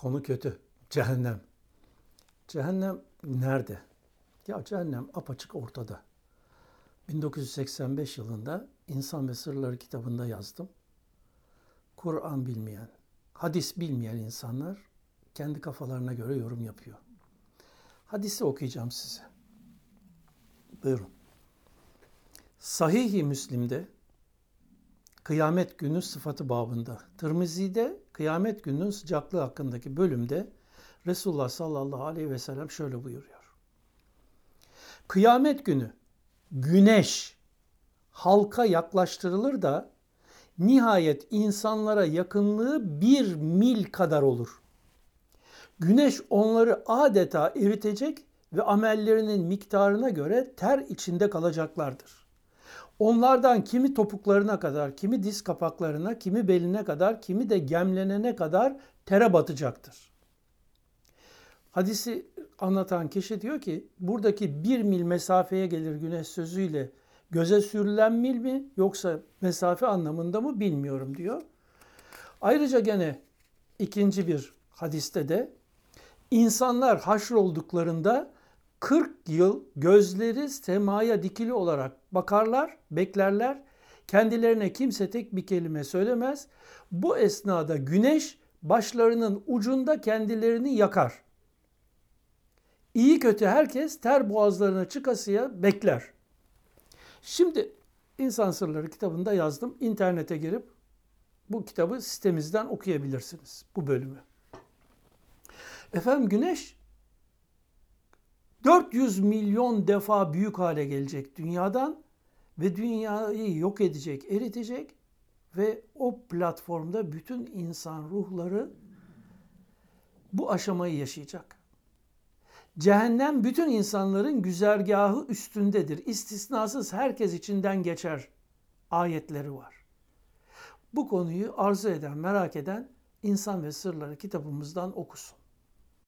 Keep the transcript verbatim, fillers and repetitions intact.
Konu kötü. Cehennem. Cehennem nerede? Ya cehennem apaçık ortada. bin dokuz yüz seksen beş yılında İnsan ve Sırları kitabında yazdım. Kur'an bilmeyen, hadis bilmeyen insanlar kendi kafalarına göre yorum yapıyor. Hadisi okuyacağım size. Buyurun. Sahih-i Müslim'de kıyamet günü sıfatı babında, Tirmizi'de kıyamet gününün sıcaklığı hakkındaki bölümde Resulullah sallallahu aleyhi ve sellem şöyle buyuruyor. Kıyamet günü güneş halka yaklaştırılır da nihayet insanlara yakınlığı bir mil kadar olur. Güneş onları adeta eritecek ve amellerinin miktarına göre ter içinde kalacaklardır. Onlardan kimi topuklarına kadar, kimi diz kapaklarına, kimi beline kadar, kimi de gemlenene kadar tere batacaktır. Hadisi anlatan kişi diyor ki, buradaki bir mil mesafeye gelir güneş sözüyle göze sürülen mil mi yoksa mesafe anlamında mı bilmiyorum diyor. Ayrıca gene ikinci bir hadiste de insanlar haşrolduklarında kırk yıl gözleri semaya dikili olarak bakarlar, beklerler. Kendilerine kimse tek bir kelime söylemez. Bu esnada güneş başlarının ucunda kendilerini yakar. İyi kötü herkes ter boğazlarına çıkasıya bekler. Şimdi İnsan Sırları kitabında yazdım. İnternete girip bu kitabı sitemizden okuyabilirsiniz, bu bölümü. Efendim güneş dört yüz milyon defa büyük hale gelecek dünyadan ve dünyayı yok edecek, eritecek ve o platformda bütün insan ruhları bu aşamayı yaşayacak. Cehennem bütün insanların güzergahı üstündedir. İstisnasız herkes içinden geçer ayetleri var. Bu konuyu arzu eden, merak eden İnsan ve Sırları kitabımızdan okusun.